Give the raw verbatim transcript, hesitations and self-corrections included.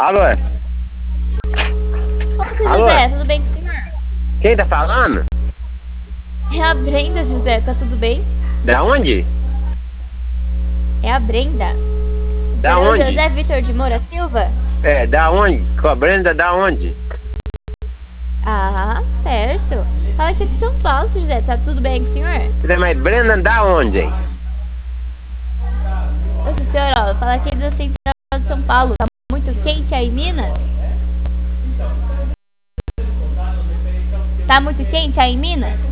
Alô? Ô, seu Alô? José, tudo bem com o senhor? Quem tá falando? É a Brenda, José, tá tudo bem? Da onde? É a Brenda. Da Senhor onde? José Vitor de Moura Silva? É, da onde? Com a Brenda, da onde? Ah, certo. Fala aqui de São Paulo, seu José, tá tudo bem com o senhor? Mas Brenda, da onde, hein? Ô, senhor, ó, fala aqui da Central de São Paulo. Tá muito quente aí em Minas? Tá muito quente aí em Minas?